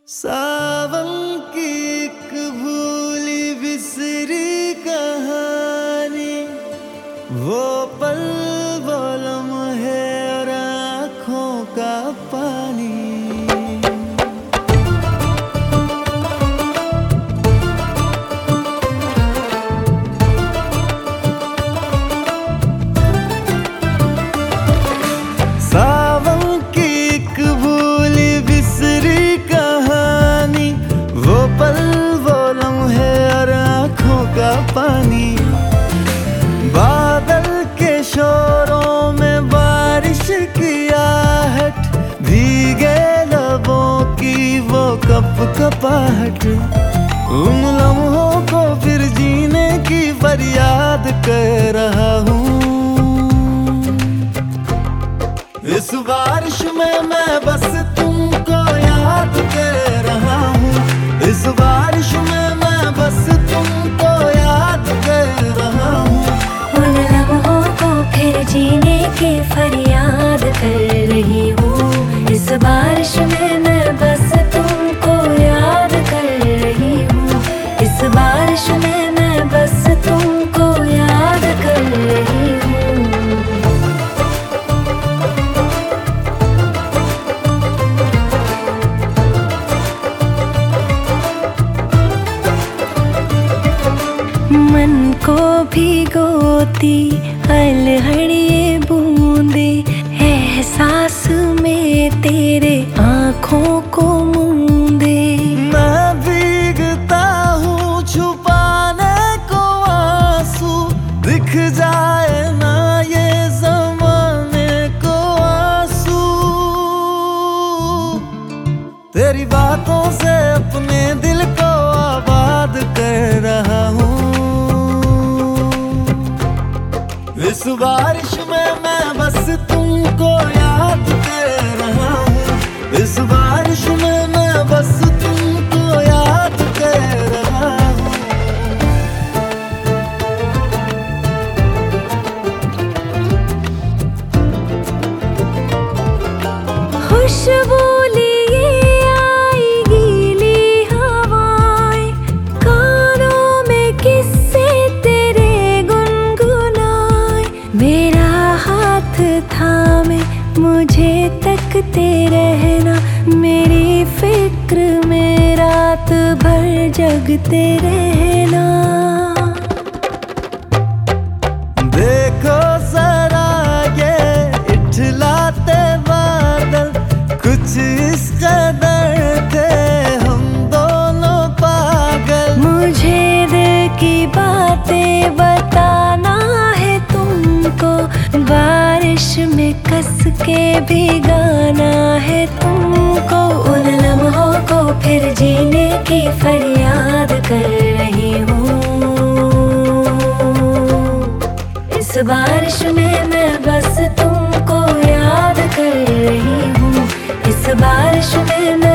सावन की एक भूली बिसरी कहानी, वो पल वो लम्हे और आँखों का पानी। सावन की एक भूली बिसरी कहानी, वो पल वो लम्हे और आँखों का पानी। बादल के शोरों में बारिश की आहट, भीगे लबों की वो कपकपाहट। उन लम्हों को फिर जीने की फरियाद कर रहा हूँ। इस बारिश में मैं बस तुमको याद कर रहा हूँ। इस बारिश में मैं बस तुमको याद कर रहा हूँ। उन लम्हों को फिर जीने की फरियाद कर रही हूँ। इस बारिश में मैं बस तुमको याद कर रही हूँ। इस बारिश में मैं बस तुमको याद कर रही हूँ। मन को भिगोती अलहड़िए बूंदे, एहसास में तेरे आँखों को मूंदे। मैं भीगता हूँ छुपाने को आंसू, दिख जाए ना ये ज़माने को आंसू। तेरी बातों से अपने दिल को आबाद कर रहा हूँ। इस बारिश में मैं बस तुमको याद कर रहा हूँ। इस बारिश में मैं बस तुमको याद कर रहा हूँ। खुशबू लिए आई गीली हवाएं, कानों में किस्से तेरे गुनगुनाए। मेरा हाथ थामे मुझे तकते रहना, मेरी फिक्र में रात भर जगते रहना। देखो जरा ये इठलाते बादल, कुछ इस कदर थे हम दोनों पागल। मुझे दिल की बातें बताना है तुमको, बारिश में कस के भिगाना है तुमको। उन लम्हों को फिर जीने की फरियाद कर रही हूँ। इस बारिश में मैं बस तुमको याद कर रही हूँ। इस बारिश में मैं